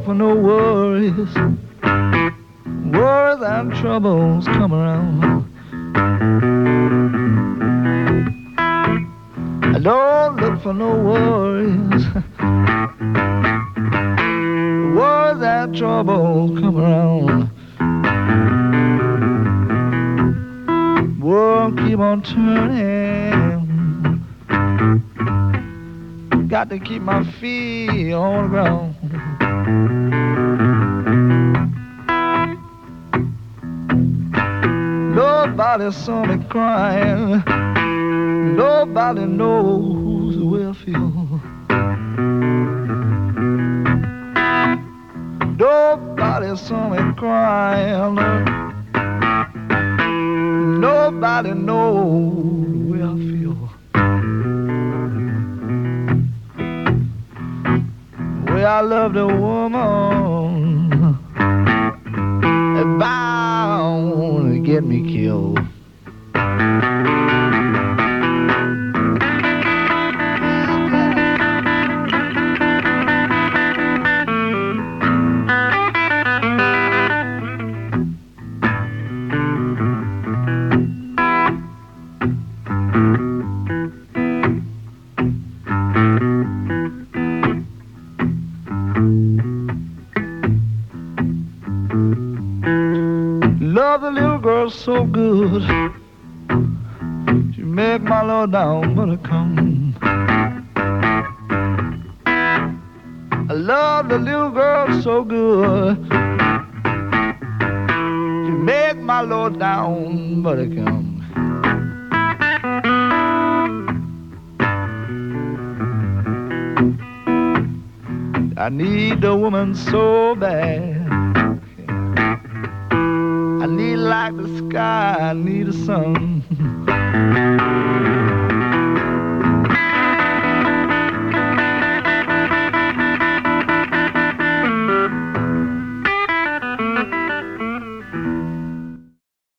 for no worries. Worries and troubles come around. I don't look for no worries. Worries and troubles come around. World keep on turning. Got to keep my feet on the ground. Nobody saw me crying. Nobody knows the way I feel. Nobody saw me crying. Nobody knows the way I feel. The way I loved a woman that bound to get me killed. Love the little girl so good. She make my low down buttercomb. I love the little girl so good. She make my low down buttercomb. I need a woman so bad. I need like the sky, I need the sun.